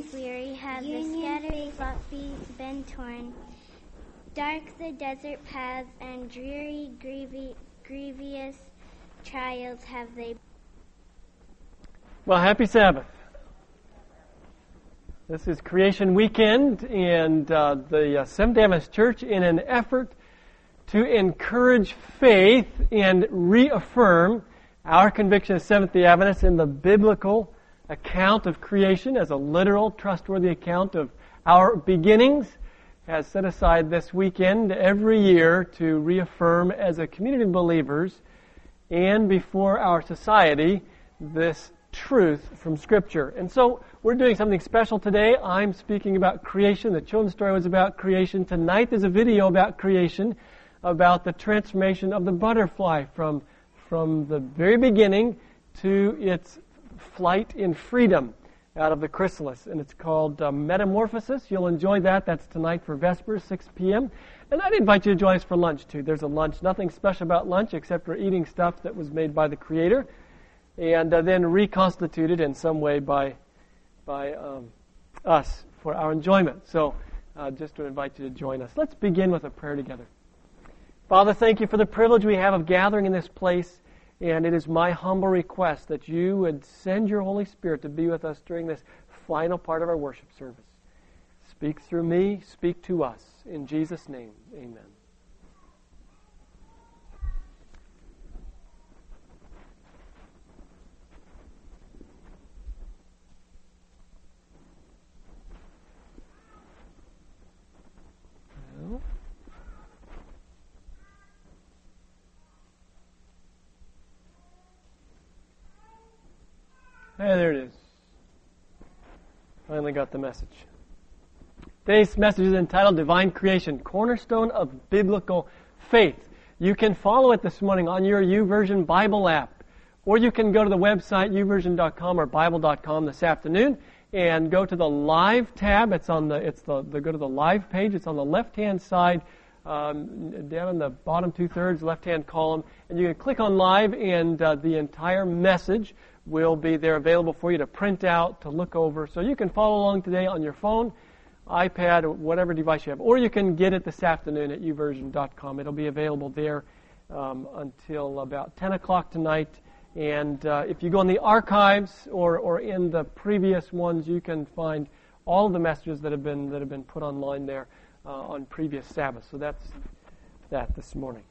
Peace, weary have the scattered flock bees been torn. Dark the desert paths and dreary, grievous trials have they. Well, happy Sabbath. This is Creation Weekend, and the Seventh-day Adventist Church, in an effort to encourage faith and reaffirm our conviction as Seventh-day Adventists in the biblical account of creation as a literal, trustworthy account of our beginnings, has set aside this weekend every year to reaffirm as a community of believers and before our society this truth from Scripture. And so we're doing something special today. I'm speaking about creation. The children's story was about creation. Tonight there's a video about creation, about the transformation of the butterfly from the very beginning to its flight in freedom out of the chrysalis. And it's called Metamorphosis. You'll enjoy that. That's tonight for Vespers, 6 p.m. And I'd invite you to join us for lunch, too. There's a lunch. Nothing special about lunch except for eating stuff that was made by the Creator and then reconstituted in some way by us for our enjoyment. So just to invite you to join us. Let's begin with a prayer together. Father, thank you for the privilege we have of gathering in this place, and it is my humble request that you would send your Holy Spirit to be with us during this final part of our worship service. Speak through me, speak to us. In Jesus' name, amen. Hey, there it is. Finally got the message. Today's message is entitled Divine Creation, Cornerstone of Biblical Faith. You can follow it this morning on your YouVersion Bible app, or you can go to the website youversion.com or bible.com this afternoon and go to the Live tab. Go to the Live page. It's on the left-hand side, down in the bottom two-thirds, left-hand column, and you can click on Live, and the entire message will be there available for you to print out, to look over. So you can follow along today on your phone, iPad, or whatever device you have. Or you can get it this afternoon at youversion.com. It'll be available there until about 10 o'clock tonight. And if you go in the archives or in the previous ones, you can find all of the messages that have been put online there on previous Sabbaths. So that's that this morning.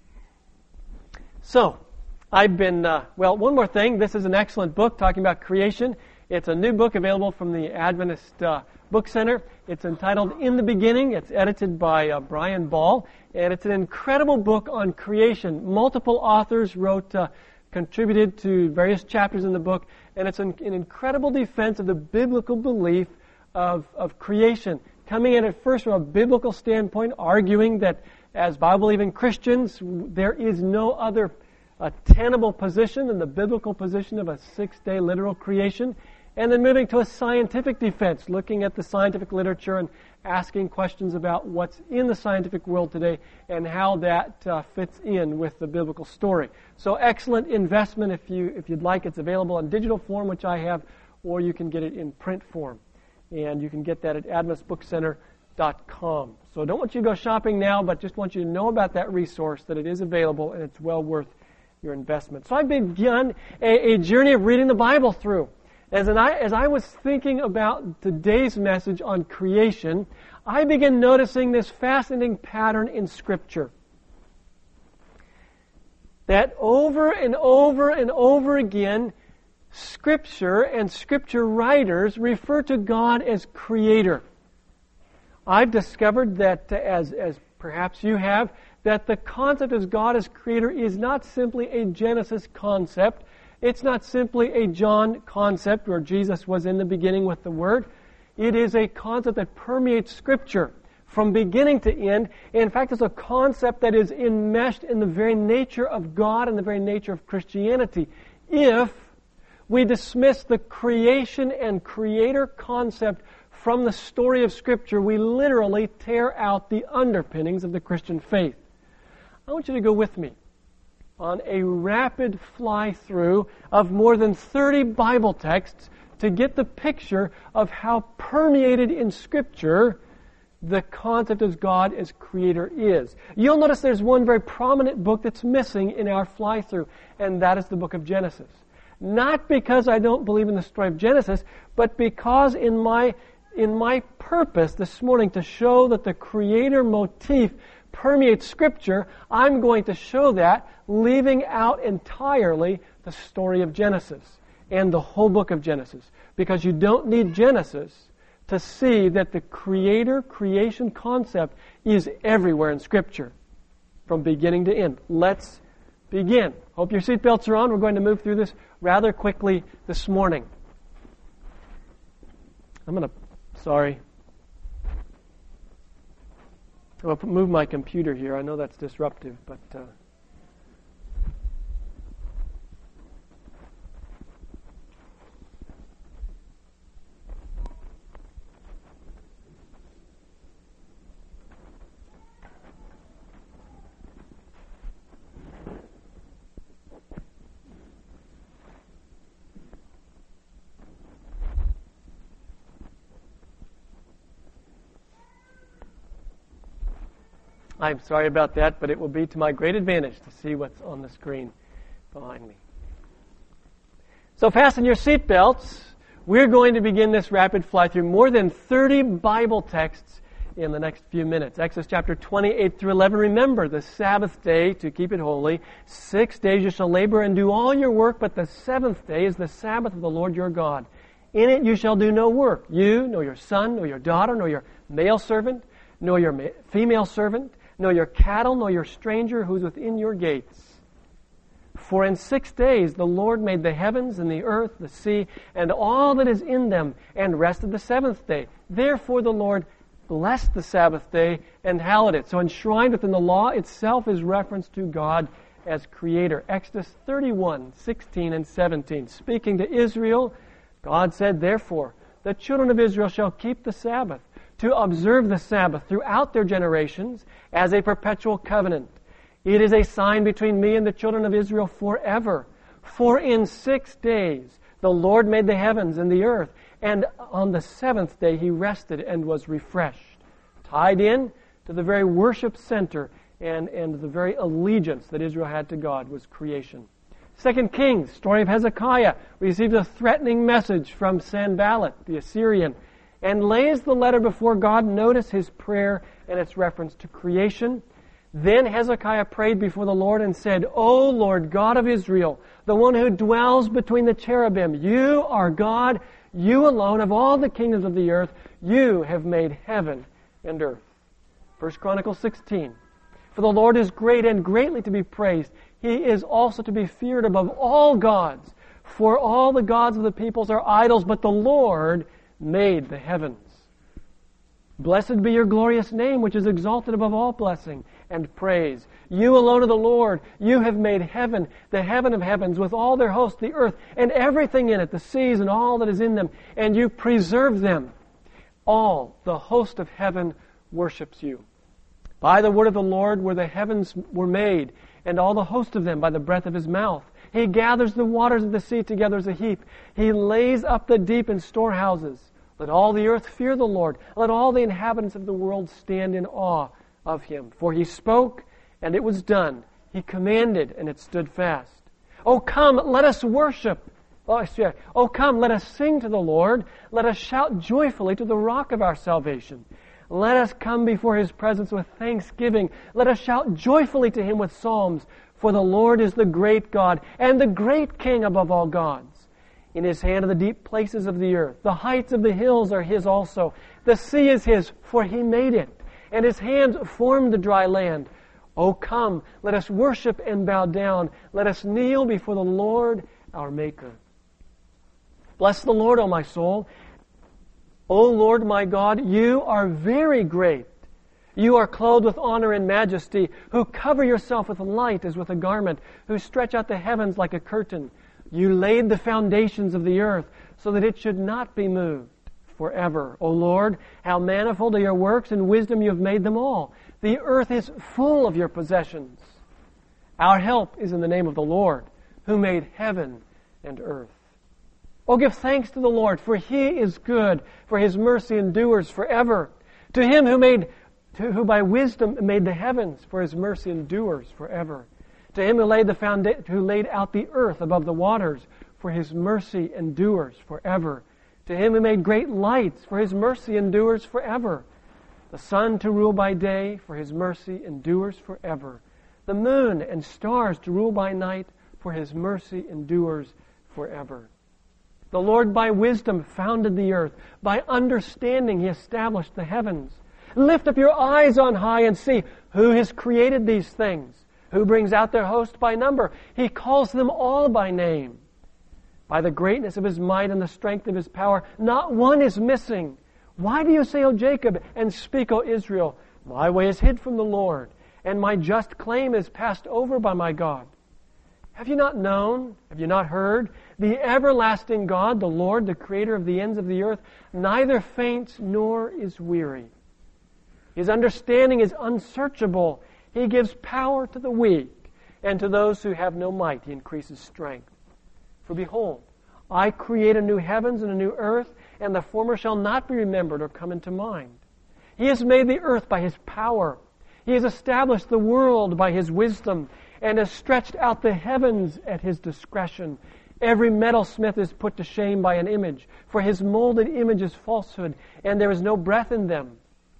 So, I've been, one more thing. This is an excellent book talking about creation. It's a new book available from the Adventist Book Center. It's entitled In the Beginning. It's edited by Brian Ball. And it's an incredible book on creation. Multiple authors contributed to various chapters in the book. And it's an incredible defense of the biblical belief of creation. Coming in at first from a biblical standpoint, arguing that as Bible-believing Christians, there is no other a tenable position than the biblical position of a six-day literal creation, and then moving to a scientific defense, looking at the scientific literature and asking questions about what's in the scientific world today and how that fits in with the biblical story. So excellent investment if you'd like. It's available in digital form, which I have, or you can get it in print form. And you can get that at AdventistBookCenter.com. So don't want you to go shopping now, but just want you to know about that resource, that it is available and it's well worth your investment. So I've begun a journey of reading the Bible through. As I was thinking about today's message on creation, I began noticing this fascinating pattern in Scripture. That over and over and over again, Scripture and Scripture writers refer to God as Creator. I've discovered that, as perhaps you have, that the concept of God as Creator is not simply a Genesis concept. It's not simply a John concept where Jesus was in the beginning with the Word. It is a concept that permeates Scripture from beginning to end. In fact, it's a concept that is enmeshed in the very nature of God and the very nature of Christianity. If we dismiss the creation and Creator concept from the story of Scripture, we literally tear out the underpinnings of the Christian faith. I want you to go with me on a rapid fly-through of more than 30 Bible texts to get the picture of how permeated in Scripture the concept of God as Creator is. You'll notice there's one very prominent book that's missing in our fly-through, and that is the book of Genesis. Not because I don't believe in the story of Genesis, but because in my purpose this morning to show that the Creator motif permeates Scripture, I'm going to show that, leaving out entirely the story of Genesis and the whole book of Genesis. Because you don't need Genesis to see that the creation concept is everywhere in Scripture, from beginning to end. Let's begin. Hope your seatbelts are on. We're going to move through this rather quickly this morning. I'm going to move my computer here. I know that's disruptive, but I'm sorry about that, but it will be to my great advantage to see what's on the screen behind me. So fasten your seatbelts. We're going to begin this rapid fly through more than 30 Bible texts in the next few minutes. Exodus chapter 28 through 11. Remember the Sabbath day to keep it holy. 6 days you shall labor and do all your work, but the seventh day is the Sabbath of the Lord your God. In it you shall do no work. You, nor your son, nor your daughter, nor your male servant, nor your female servant, nor your cattle, nor your stranger who is within your gates. For in 6 days the Lord made the heavens and the earth, the sea, and all that is in them, and rested the seventh day. Therefore the Lord blessed the Sabbath day and hallowed it. So enshrined within the law itself is reference to God as Creator. Exodus 31, 16 and 17. Speaking to Israel, God said, Therefore the children of Israel shall keep the Sabbath, to observe the Sabbath throughout their generations as a perpetual covenant. It is a sign between me and the children of Israel forever. For in 6 days the Lord made the heavens and the earth, and on the seventh day He rested and was refreshed. Tied in to the very worship center and the very allegiance that Israel had to God was creation. 2 Kings, story of Hezekiah, received a threatening message from Sanballat, the Assyrian, and lays the letter before God. Notice his prayer and its reference to creation. Then Hezekiah prayed before the Lord and said, O Lord God of Israel, the one who dwells between the cherubim, you are God, you alone of all the kingdoms of the earth, you have made heaven and earth. 1 Chronicles 16. For the Lord is great and greatly to be praised. He is also to be feared above all gods. For all the gods of the peoples are idols, but the Lord made the heavens. Blessed be your glorious name, which is exalted above all blessing and praise. You alone are the Lord. You have made heaven, the heaven of heavens, with all their hosts, the earth, and everything in it, the seas and all that is in them, and you preserve them. All the host of heaven worships you. By the word of the Lord were the heavens were made, and all the host of them by the breath of His mouth. He gathers the waters of the sea together as a heap. He lays up the deep in storehouses. Let all the earth fear the Lord. Let all the inhabitants of the world stand in awe of Him. For He spoke, and it was done. He commanded, and it stood fast. Oh, come, let us worship. Oh, come, let us sing to the Lord. Let us shout joyfully to the rock of our salvation. Let us come before His presence with thanksgiving. Let us shout joyfully to Him with psalms. For the Lord is the great God, and the great King above all gods. In His hand are the deep places of the earth. The heights of the hills are His also. The sea is His, for He made it. And His hands formed the dry land. O come, let us worship and bow down. Let us kneel before the Lord our Maker. Bless the Lord, O my soul. O Lord my God, you are very great. You are clothed with honor and majesty, who cover yourself with light as with a garment, who stretch out the heavens like a curtain. You laid the foundations of the earth so that it should not be moved forever. O Lord, how manifold are your works, and wisdom you have made them all. The earth is full of your possessions. Our help is in the name of the Lord, who made heaven and earth. Oh, give thanks to the Lord, for He is good, for His mercy endures forever. To Him who by wisdom made the heavens, for His mercy endures forever. To Him who laid out the earth above the waters, for His mercy endures forever. To Him who made great lights, for His mercy endures forever. The sun to rule by day, for His mercy endures forever. The moon and stars to rule by night, for His mercy endures forever. The Lord by wisdom founded the earth. By understanding He established the heavens. Lift up your eyes on high and see who has created these things. Who brings out their host by number? He calls them all by name. By the greatness of His might and the strength of His power, not one is missing. Why do you say, O Jacob, and speak, O Israel, my way is hid from the Lord, and my just claim is passed over by my God? Have you not known? Have you not heard? The everlasting God, the Lord, the Creator of the ends of the earth, neither faints nor is weary. His understanding is unsearchable. He gives power to the weak, and to those who have no might He increases strength. For behold, I create a new heavens and a new earth, and the former shall not be remembered or come into mind. He has made the earth by His power. He has established the world by His wisdom, and has stretched out the heavens at His discretion. Every metalsmith is put to shame by an image, for his molded image is falsehood, and there is no breath in them.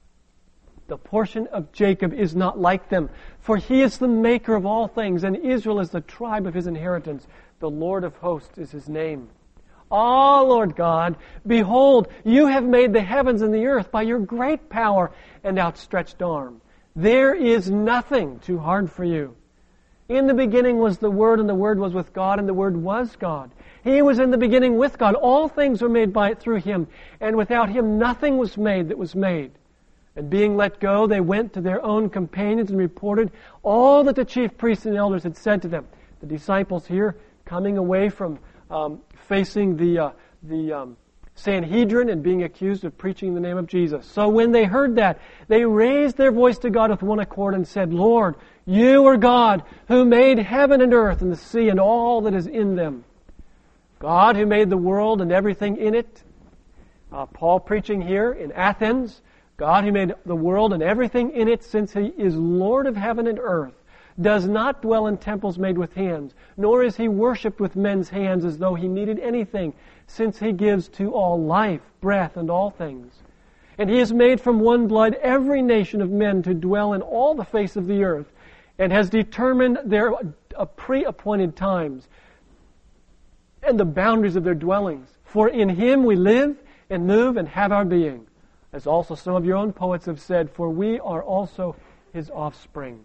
The portion of Jacob is not like them, for he is the maker of all things, and Israel is the tribe of His inheritance. The Lord of hosts is His name. Ah, Lord God, behold, You have made the heavens and the earth by Your great power and outstretched arm. There is nothing too hard for You. In the beginning was the Word, and the Word was with God, and the Word was God. He was in the beginning with God. All things were made through Him, and without Him nothing was made that was made. And being let go, they went to their own companions and reported all that the chief priests and elders had said to them. The disciples here, coming away from facing the Sanhedrin and being accused of preaching in the name of Jesus. So when they heard that, they raised their voice to God with one accord and said, Lord, You are God, who made heaven and earth and the sea and all that is in them. God who made the world and everything in it. Paul preaching here in Athens. God who made the world and everything in it, since He is Lord of heaven and earth, does not dwell in temples made with hands, nor is He worshipped with men's hands as though He needed anything, since He gives to all life, breath, and all things. And He has made from one blood every nation of men to dwell in all the face of the earth, and has determined their pre-appointed times and the boundaries of their dwellings. For in Him we live and move and have our being. As also some of your own poets have said, for we are also His offspring.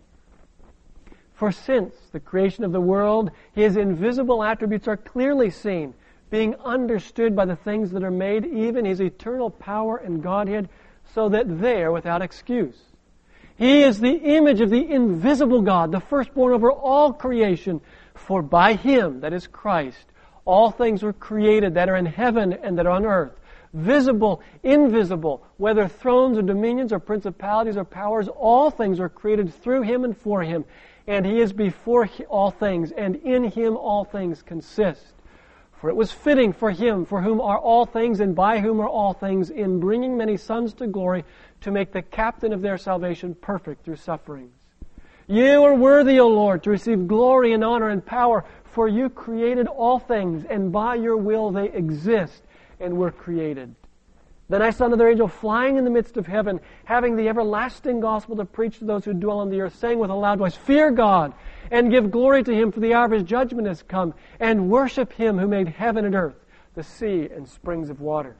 For since the creation of the world, His invisible attributes are clearly seen, being understood by the things that are made, even His eternal power and Godhead, so that they are without excuse. He is the image of the invisible God, the firstborn over all creation. For by Him, that is Christ, all things were created that are in heaven and that are on earth, visible, invisible, whether thrones or dominions or principalities or powers, all things were created through Him and for Him. And He is before all things, and in Him all things consist. For it was fitting for Him, for whom are all things, and by whom are all things, in bringing many sons to glory, to make the captain of their salvation perfect through sufferings. You are worthy, O Lord, to receive glory and honor and power, for You created all things, and by Your will they exist and were created. Then I saw another angel flying in the midst of heaven, having the everlasting gospel to preach to those who dwell on the earth, saying with a loud voice, Fear God, and give glory to Him, for the hour of His judgment has come, and worship Him who made heaven and earth, the sea and springs of waters.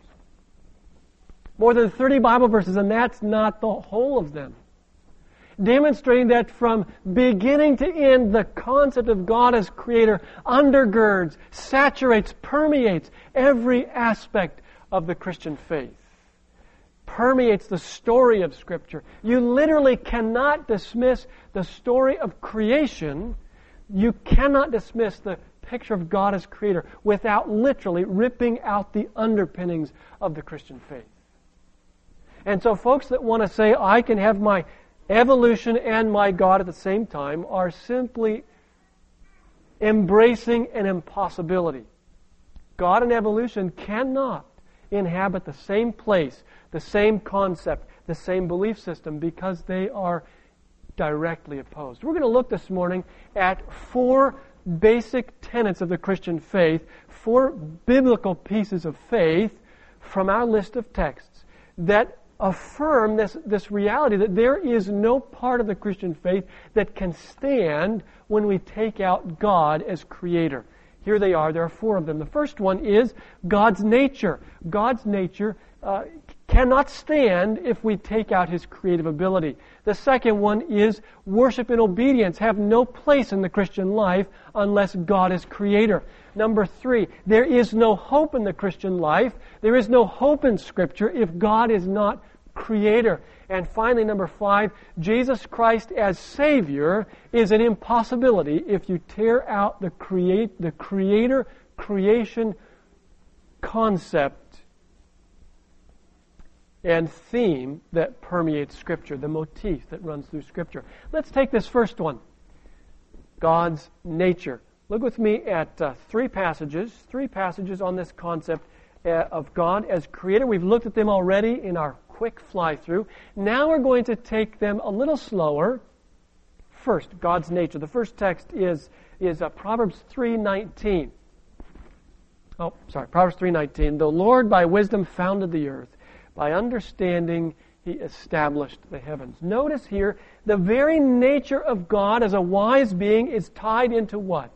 More than 30 Bible verses, and that's not the whole of them. Demonstrating that from beginning to end, the concept of God as Creator undergirds, saturates, permeates every aspect of the Christian faith. Permeates the story of Scripture. You literally cannot dismiss the story of creation. You cannot dismiss the picture of God as Creator without literally ripping out the underpinnings of the Christian faith. And so folks that want to say, I can have my evolution and my God at the same time, are simply embracing an impossibility. God and evolution cannot inhabit the same place, the same concept, the same belief system, because they are directly opposed. We're going to look this morning at 4 basic tenets of the Christian faith, 4 biblical pieces of faith from our list of texts that affirm this reality that there is no part of the Christian faith that can stand when we take out God as creator. Here they are. There are 4 of them. The first one is God's nature. God's nature cannot stand if we take out His creative ability. The second one is worship and obedience have no place in the Christian life unless God is creator. Number 3, there is no hope in the Christian life. There is no hope in Scripture if God is not creator. And finally, number 5, Jesus Christ as Savior is an impossibility if you tear out the creator-creation concept and theme that permeates Scripture, the motif that runs through Scripture. Let's take this first one, God's nature. Look with me at 3 passages on this concept of God as creator. We've looked at them already in our quick fly-through. Now we're going to take them a little slower. First, God's nature. The first text is Proverbs 3:19. Proverbs 3:19. The Lord by wisdom founded the earth. By understanding, He established the heavens. Notice here, the very nature of God as a wise being is tied into what?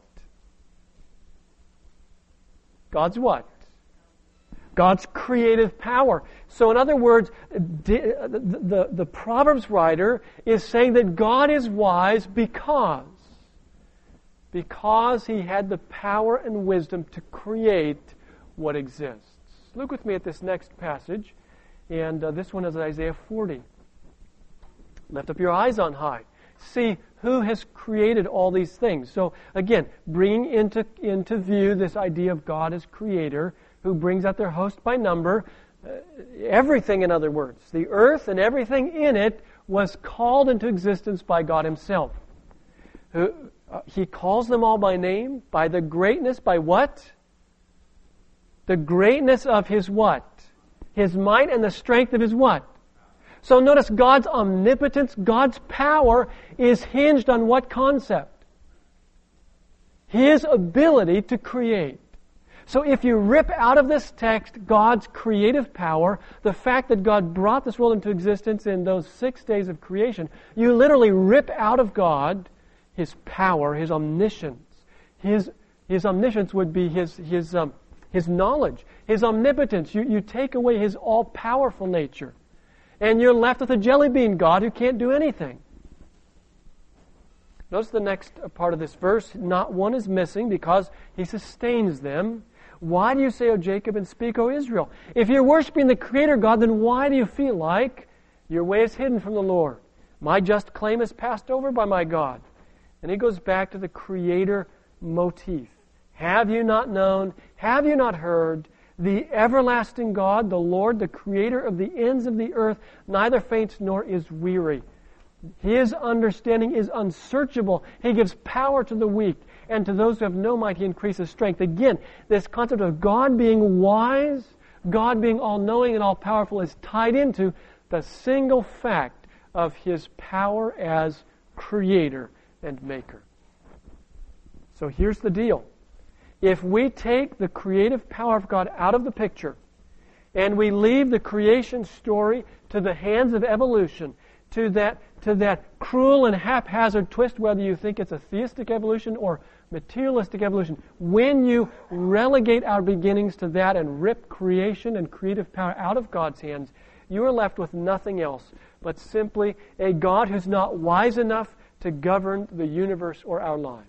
God's what? God's creative power. So in other words, the Proverbs writer is saying that God is wise because He had the power and wisdom to create what exists. Look with me at this next passage. And this one is Isaiah 40. Lift up your eyes on high. See who has created all these things. So again, bringing into view this idea of God as creator, who brings out their host by number. Everything, in other words. The earth and everything in it was called into existence by God Himself. He calls them all by name, by the greatness, by what? The greatness of His what? His might and the strength of His what? So notice God's omnipotence, God's power is hinged on what concept? His ability to create. So if you rip out of this text God's creative power, the fact that God brought this world into existence in those 6 days of creation, you literally rip out of God His power, His omniscience. His omniscience would be His knowledge, His omnipotence. You take away His all-powerful nature. And you're left with a jelly bean God who can't do anything. Notice the next part of this verse. Not one is missing because He sustains them. Why do you say, O Jacob, and speak, O Israel? If you're worshiping the Creator God, then why do you feel like your way is hidden from the Lord? My just claim is passed over by my God. And he goes back to the Creator motif. Have you not known? Have you not heard? The everlasting God, the Lord, the Creator of the ends of the earth, neither faints nor is weary. His understanding is unsearchable. He gives power to the weak, and to those who have no might He increases strength. Again, this concept of God being wise, God being all-knowing and all-powerful is tied into the single fact of His power as Creator and Maker. So here's the deal. If we take the creative power of God out of the picture, and we leave the creation story to the hands of evolution, to that cruel and haphazard twist, whether you think it's a theistic evolution or materialistic evolution, when you relegate our beginnings to that and rip creation and creative power out of God's hands, you are left with nothing else but simply a God who's not wise enough to govern the universe or our lives.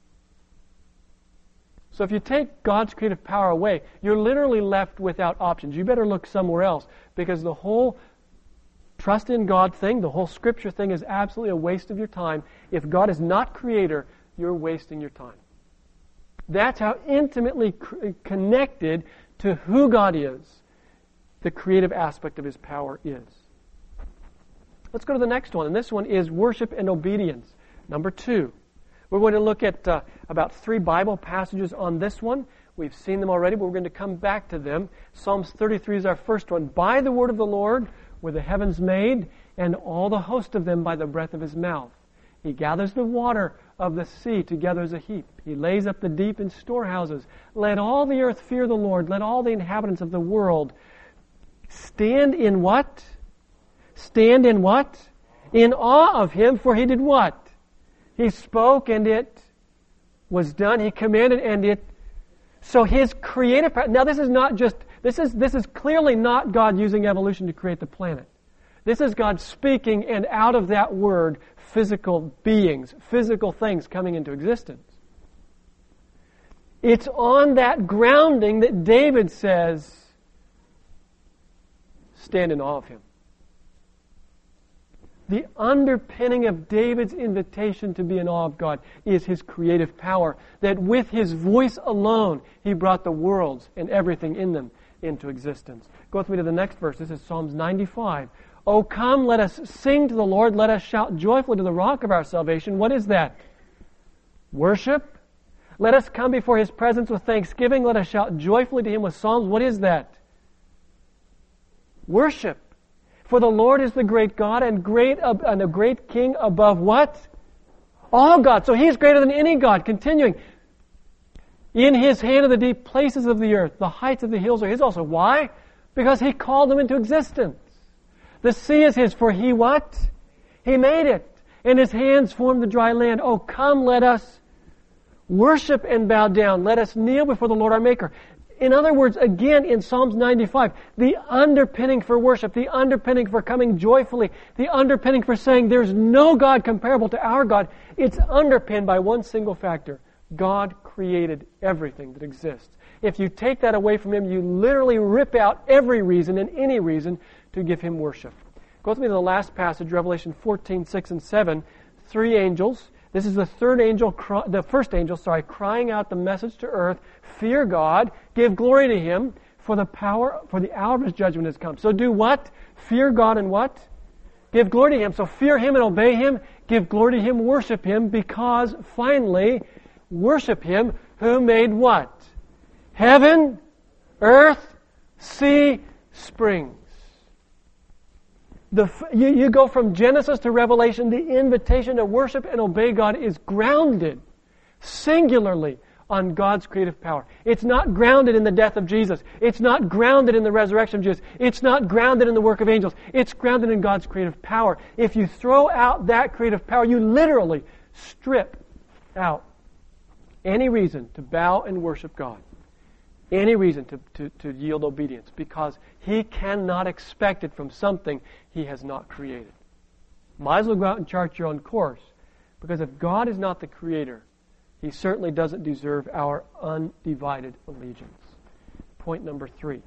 So if you take God's creative power away, you're literally left without options. You better look somewhere else, because the whole trust in God thing, the whole Scripture thing is absolutely a waste of your time. If God is not Creator, you're wasting your time. That's how intimately connected to who God is, the creative aspect of His power is. Let's go to the next one, and this one is worship and obedience. Number 2. We're going to look at about 3 Bible passages on this one. We've seen them already, but we're going to come back to them. Psalms 33 is our first one. By the word of the Lord were the heavens made, and all the host of them by the breath of his mouth. He gathers the water of the sea together as a heap. He lays up the deep in storehouses. Let all the earth fear the Lord. Let all the inhabitants of the world stand in what? Stand in what? In awe of him, for he did what? He spoke and it was done. He commanded and it. So his creative power. Now this is not just, this is clearly not God using evolution to create the planet. This is God speaking, and out of that word, physical beings, physical things coming into existence. It's on that grounding that David says, stand in awe of him. The underpinning of David's invitation to be in awe of God is his creative power, that with his voice alone, he brought the worlds and everything in them into existence. Go with me to the next verse. This is Psalms 95. Oh, come, let us sing to the Lord. Let us shout joyfully to the rock of our salvation. What is that? Worship. Let us come before his presence with thanksgiving. Let us shout joyfully to him with psalms. What is that? Worship. For the Lord is the great God and a great King above what? All gods. So he's greater than any God. Continuing. In his hand are the deep places of the earth. The heights of the hills are his also. Why? Because he called them into existence. The sea is his, for he what? He made it. And his hands formed the dry land. Oh, come, let us worship and bow down. Let us kneel before the Lord our Maker. In other words, again, in Psalms 95, the underpinning for worship, the underpinning for coming joyfully, the underpinning for saying there's no God comparable to our God, it's underpinned by one single factor. God created everything that exists. If you take that away from him, you literally rip out every reason and any reason to give him worship. Go with me to the last passage, Revelation 14, 6 and 7. Three angels. This is the first angel, crying out the message to earth. Fear God, give glory to him, for the hour of his judgment has come. So do what? Fear God and what? Give glory to him. So fear him and obey him. Give glory to him, worship him, because finally, worship him who made what? Heaven, earth, sea, springs. You go from Genesis to Revelation, the invitation to worship and obey God is grounded singularly on God's creative power. It's not grounded in the death of Jesus. It's not grounded in the resurrection of Jesus. It's not grounded in the work of angels. It's grounded in God's creative power. If you throw out that creative power, you literally strip out any reason to bow and worship God. Any reason to yield obedience, because he cannot expect it from something he has not created. Might as well go out and chart your own course, because if God is not the creator, he certainly doesn't deserve our undivided allegiance. Point number 3.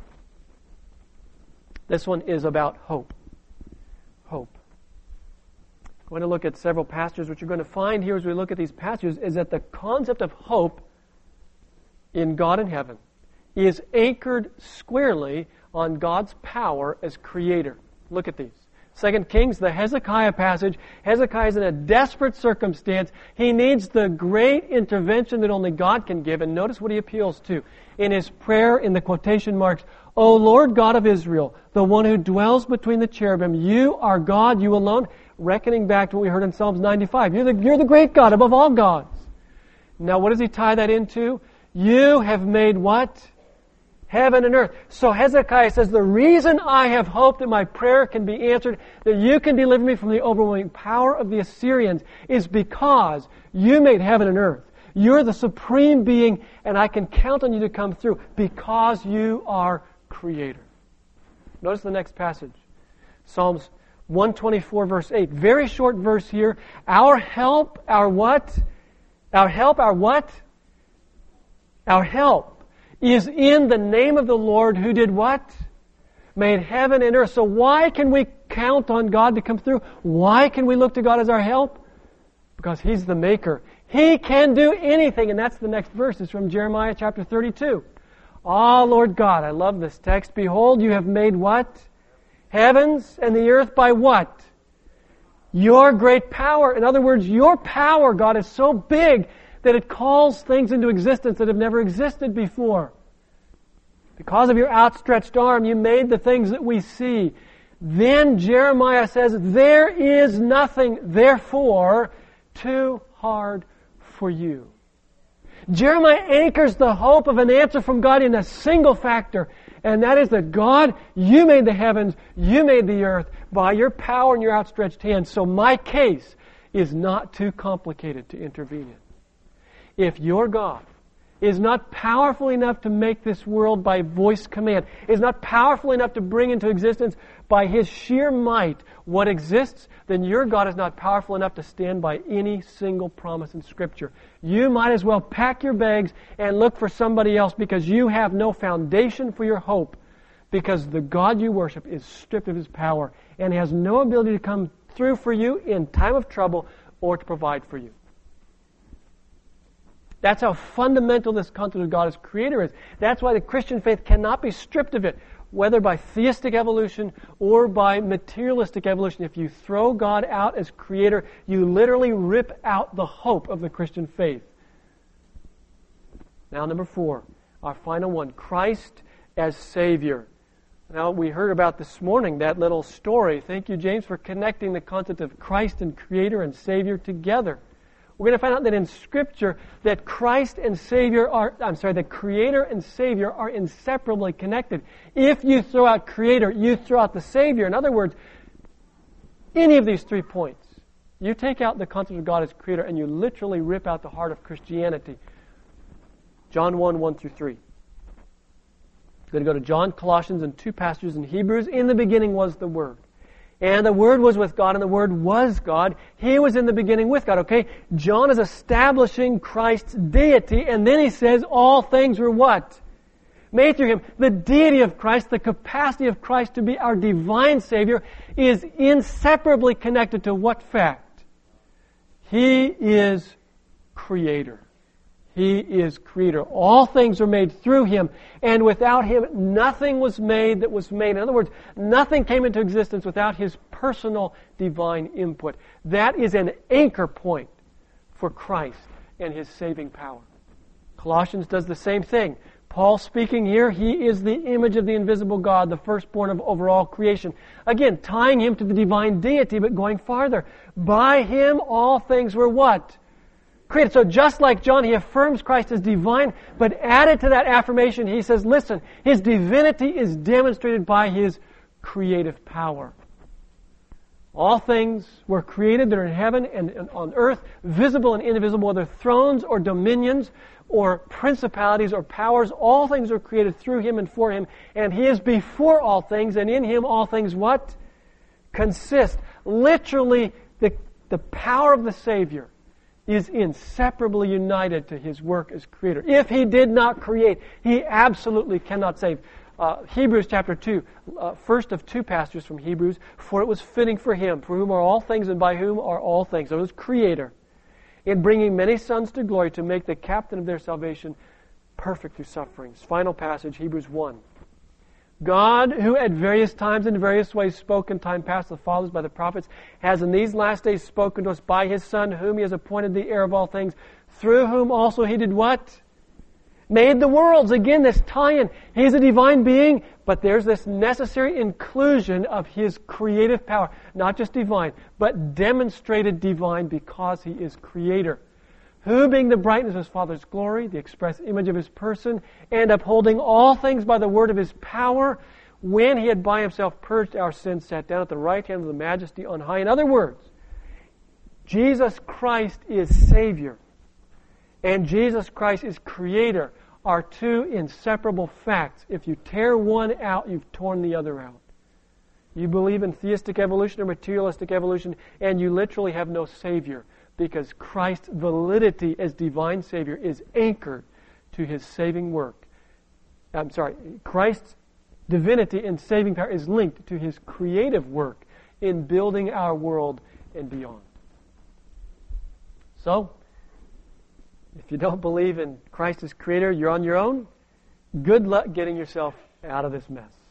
This one is about hope. Hope. I'm going to look at several passages. What you're going to find here as we look at these passages is that the concept of hope in God in heaven is anchored squarely on God's power as creator. Look at these. 2 Kings, the Hezekiah passage. Hezekiah is in a desperate circumstance. He needs the great intervention that only God can give. And notice what he appeals to in his prayer in the quotation marks. O Lord God of Israel, the one who dwells between the cherubim, you are God, you alone. Reckoning back to what we heard in Psalms 95. You're the great God above all gods. Now what does he tie that into? You have made what? Heaven and earth. So Hezekiah says, the reason I have hope that my prayer can be answered, that you can deliver me from the overwhelming power of the Assyrians, is because you made heaven and earth. You're the supreme being, and I can count on you to come through because you are creator. Notice the next passage. Psalms 124, verse 8. Very short verse here. Our help, our what? Our help, our what? Our help is in the name of the Lord who did what? Made heaven and earth. So why can we count on God to come through? Why can we look to God as our help? Because he's the maker. He can do anything. And that's the next verse. It's from Jeremiah chapter 32. Ah, Lord God, I love this text. Behold, you have made what? Heavens and the earth by what? Your great power. In other words, your power, God, is so big that it calls things into existence that have never existed before. Because of your outstretched arm, you made the things that we see. Then Jeremiah says, there is nothing, therefore, too hard for you. Jeremiah anchors the hope of an answer from God in a single factor, and that is that God, you made the heavens, you made the earth by your power and your outstretched hand, so my case is not too complicated to intervene in. If your God is not powerful enough to make this world by voice command, is not powerful enough to bring into existence by His sheer might what exists, then your God is not powerful enough to stand by any single promise in Scripture. You might as well pack your bags and look for somebody else because you have no foundation for your hope, because the God you worship is stripped of His power and has no ability to come through for you in time of trouble or to provide for you. That's how fundamental this concept of God as Creator is. That's why the Christian faith cannot be stripped of it, whether by theistic evolution or by materialistic evolution. If you throw God out as Creator, you literally rip out the hope of the Christian faith. Now, number 4, our final one, Christ as Savior. Now, we heard about this morning that little story. Thank you, James, for connecting the concept of Christ and Creator and Savior together. We're going to find out that in Scripture that Christ and Savior that Creator and Savior are inseparably connected. If you throw out Creator, you throw out the Savior. In other words, any of these 3 points, you take out the concept of God as Creator and you literally rip out the heart of Christianity. John 1:1-3. I'm going to go to John, Colossians, and 2 passages in Hebrews. In the beginning was the Word. And the Word was with God, and the Word was God. He was in the beginning with God, okay? John is establishing Christ's deity, and then he says all things were what? Made through Him. The deity of Christ, the capacity of Christ to be our divine Savior, is inseparably connected to what fact? He is Creator. He is Creator. All things were made through Him, and without Him, nothing was made that was made. In other words, nothing came into existence without His personal divine input. That is an anchor point for Christ and His saving power. Colossians does the same thing. Paul speaking here, He is the image of the invisible God, the firstborn of over all creation. Again, tying Him to the divine deity, but going farther. By Him, all things were what? Created. So just like John, he affirms Christ as divine, but added to that affirmation, he says, listen, His divinity is demonstrated by His creative power. All things were created that are in heaven and on earth, visible and invisible, whether thrones or dominions or principalities or powers. All things are created through Him and for Him, and He is before all things, and in Him all things what? Consist. Literally, the power of the Savior is inseparably united to His work as Creator. If He did not create, He absolutely cannot save. Hebrews chapter 2, first of 2 passages from Hebrews, for it was fitting for Him, for whom are all things and by whom are all things. So it was Creator, in bringing many sons to glory, to make the captain of their salvation perfect through sufferings. Final passage, Hebrews 1. God, who at various times and in various ways spoke in time past to the fathers by the prophets, has in these last days spoken to us by His Son, whom He has appointed the heir of all things, through whom also He did what? Made the worlds. Again, this tie-in. He's a divine being, but there's this necessary inclusion of His creative power. Not just divine, but demonstrated divine because He is Creator. Who, being the brightness of His Father's glory, the express image of His person, and upholding all things by the word of His power, when He had by Himself purged our sins, sat down at the right hand of the Majesty on high. In other words, Jesus Christ is Savior, and Jesus Christ is Creator, are 2 inseparable facts. If you tear one out, you've torn the other out. You believe in theistic evolution or materialistic evolution, and you literally have no Savior, because Christ's validity as divine Savior is anchored to His saving work. Christ's divinity and saving power is linked to His creative work in building our world and beyond. So, if you don't believe in Christ as Creator, you're on your own. Good luck getting yourself out of this mess.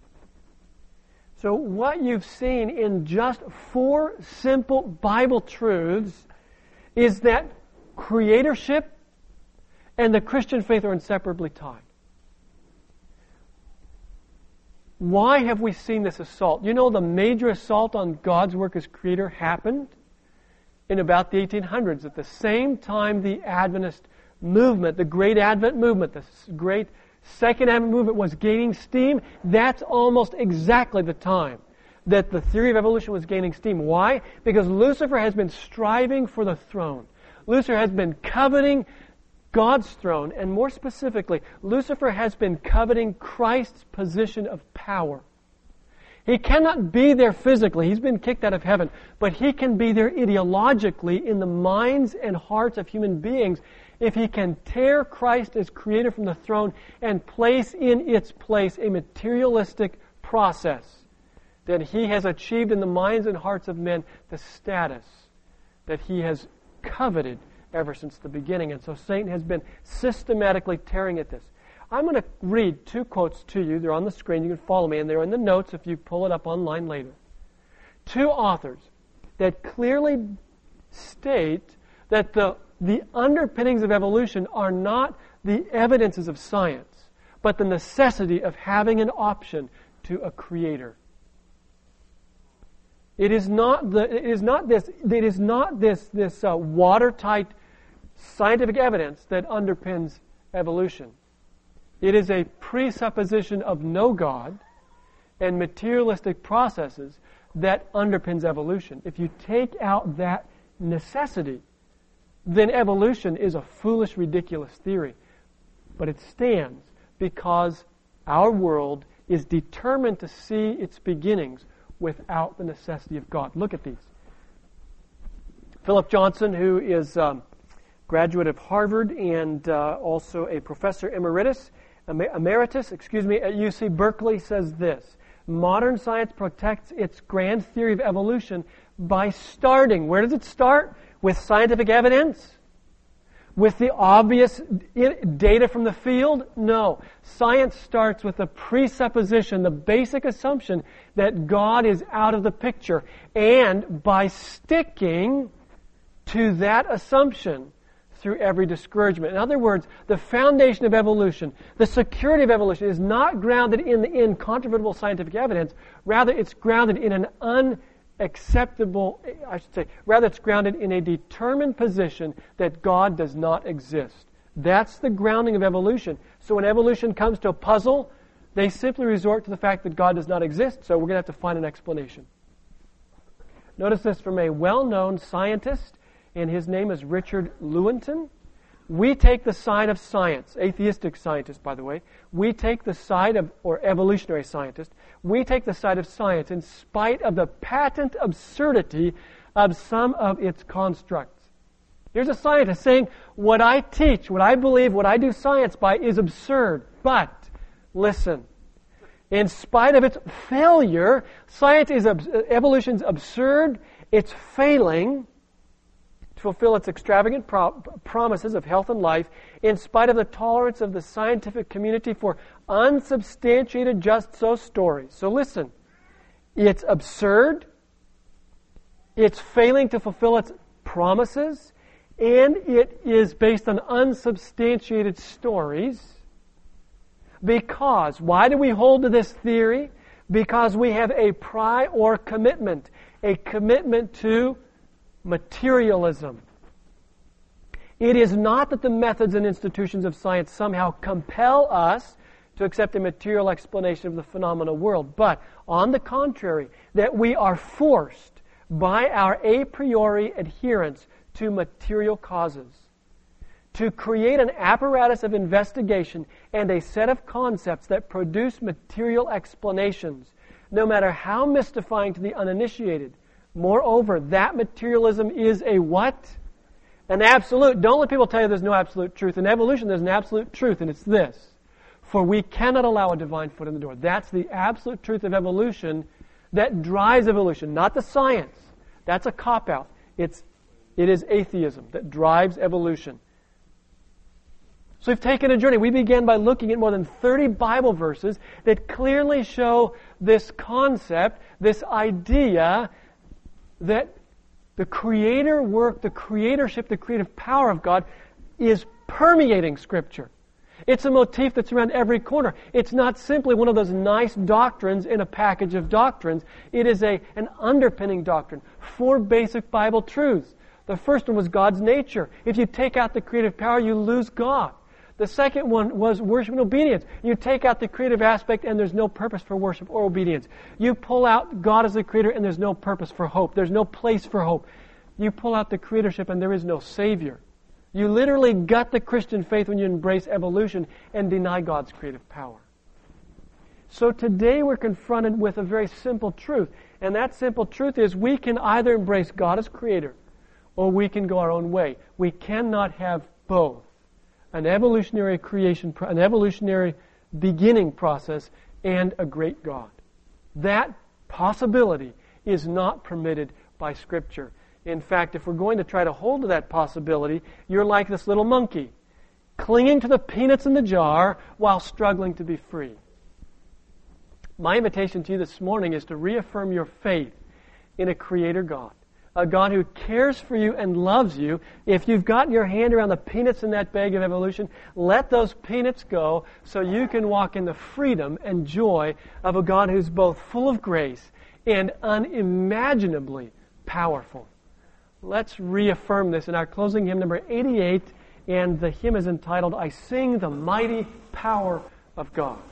So what you've seen in just 4 simple Bible truths is that creatorship and the Christian faith are inseparably tied. Why have we seen this assault? You know, the major assault on God's work as creator happened in about the 1800s, at the same time the Adventist movement, the Great Advent movement, the great Second Advent movement was gaining steam. That's almost exactly the time that the theory of evolution was gaining steam. Why? Because Lucifer has been striving for the throne. Lucifer has been coveting God's throne, and more specifically, Lucifer has been coveting Christ's position of power. He cannot be there physically. He's been kicked out of heaven. But he can be there ideologically in the minds and hearts of human beings if he can tear Christ as creator from the throne and place in its place a materialistic process that he has achieved in the minds and hearts of men the status that he has coveted ever since the beginning. And so Satan has been systematically tearing at this. I'm going to read two quotes to you. They're on the screen. You can follow me, and they're in the notes if you pull it up online later. Two authors that clearly state that the underpinnings of evolution are not the evidences of science, but the necessity of having an option to a creator. It is not this watertight scientific evidence that underpins evolution. It is a presupposition of no God and materialistic processes that underpins evolution. If you take out that necessity, then evolution is a foolish, ridiculous theory. But it stands because our world is determined to see its beginnings without the necessity of God. Look at these. Philip Johnson, who is a graduate of Harvard and also a professor emeritus at UC Berkeley, says this: modern science protects its grand theory of evolution by starting. Where does it start? With scientific evidence? With the obvious data from the field? No. Science starts with the presupposition, the basic assumption that God is out of the picture. And by sticking to that assumption through every discouragement. In other words, the foundation of evolution, the security of evolution, is not grounded in the incontrovertible scientific evidence. Rather, it's grounded in an it's grounded in a determined position that God does not exist. That's the grounding of evolution. So when evolution comes to a puzzle, they simply resort to the fact that God does not exist, so we're going to have to find an explanation. Notice this from a well-known scientist, and his name is Richard Lewontin. We take the side of science, atheistic scientist, by the way. We take the side of, or evolutionary scientist, we take the side of science in spite of the patent absurdity of some of its constructs. Here's a scientist saying, what I teach, what I believe, what I do science by is absurd. But, listen, in spite of its failure, evolution's absurd, it's failing to fulfill its extravagant promises of health and life, in spite of the tolerance of the scientific community for unsubstantiated just-so stories. So listen, it's absurd, it's failing to fulfill its promises, and it is based on unsubstantiated stories. Because, why do we hold to this theory? Because we have a prior commitment, a commitment to materialism. It is not that the methods and institutions of science somehow compel us to accept a material explanation of the phenomenal world, but, on the contrary, that we are forced by our a priori adherence to material causes to create an apparatus of investigation and a set of concepts that produce material explanations, no matter how mystifying to the uninitiated. Moreover, that materialism is a what? An absolute. Don't let people tell you there's no absolute truth. In evolution, there's an absolute truth, and it's this: for we cannot allow a divine foot in the door. That's the absolute truth of evolution that drives evolution, not the science. That's a cop-out. It is atheism that drives evolution. So we've taken a journey. We began by looking at more than 30 Bible verses that clearly show this concept, this idea, that The creator work, the creatorship, the creative power of God is permeating Scripture. It's a motif that's around every corner. It's not simply one of those nice doctrines in a package of doctrines. It is an underpinning doctrine. 4 basic Bible truths. The first one was God's nature. If you take out the creative power, you lose God. The second one was worship and obedience. You take out the creative aspect and there's no purpose for worship or obedience. You pull out God as the creator and there's no purpose for hope. There's no place for hope. You pull out the creatorship and there is no Savior. You literally gut the Christian faith when you embrace evolution and deny God's creative power. So today we're confronted with a very simple truth. And that simple truth is we can either embrace God as creator or we can go our own way. We cannot have both. An evolutionary creation, an evolutionary beginning process, and a great God. That possibility is not permitted by Scripture. In fact, if we're going to try to hold to that possibility, you're like this little monkey, clinging to the peanuts in the jar while struggling to be free. My invitation to you this morning is to reaffirm your faith in a Creator God. A God who cares for you and loves you. If you've gotten your hand around the peanuts in that bag of evolution, let those peanuts go so you can walk in the freedom and joy of a God who's both full of grace and unimaginably powerful. Let's reaffirm this in our closing hymn, number 88, and the hymn is entitled, I Sing the Mighty Power of God.